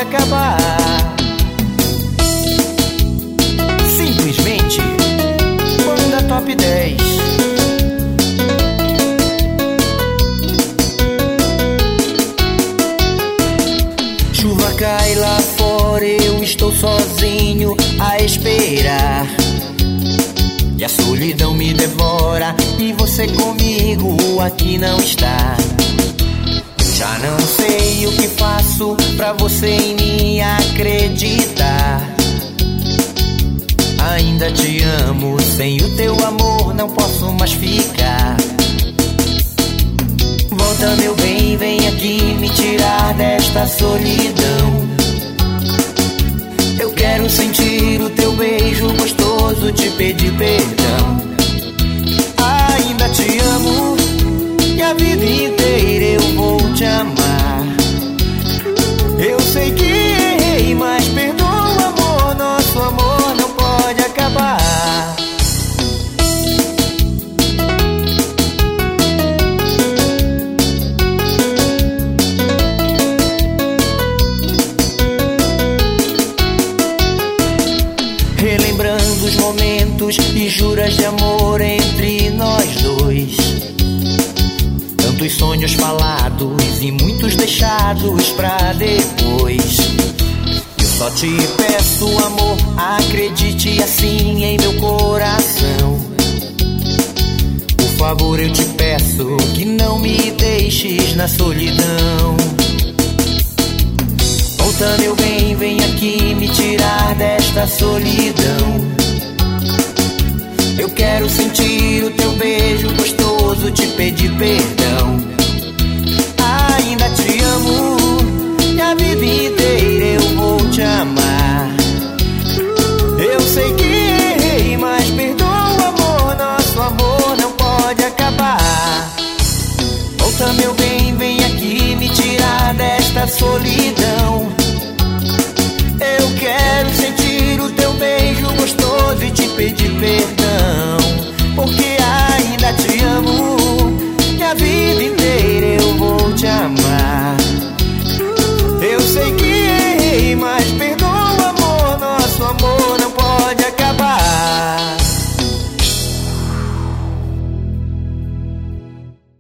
acabar. Simplesmente Banda Top 10. Chuva cai lá fora, eu estou sozinho a esperar. E a solidão me devora, e você comigo aqui não está. Já não sei o que faço pra você em mim acreditar. Ainda te amo, sem o teu amor não posso mais ficar. Volta meu bem, vem aqui me tirar desta solidão. Eu quero sentir o teu beijo gostoso, te pedir perdão. Ainda te amo e a vida inteira eu vou te amar. Eu sei que errei, mas perdoa amor, nosso amor não pode acabar. Relembrando os momentos e juras de amor entre nós dois. Tantos sonhos falados e muitos deixados pra depois. Eu só te peço amor, acredite assim em meu coração. Por favor eu te peço que não me deixes na solidão. Volta meu bem, vem aqui me tirar desta solidão.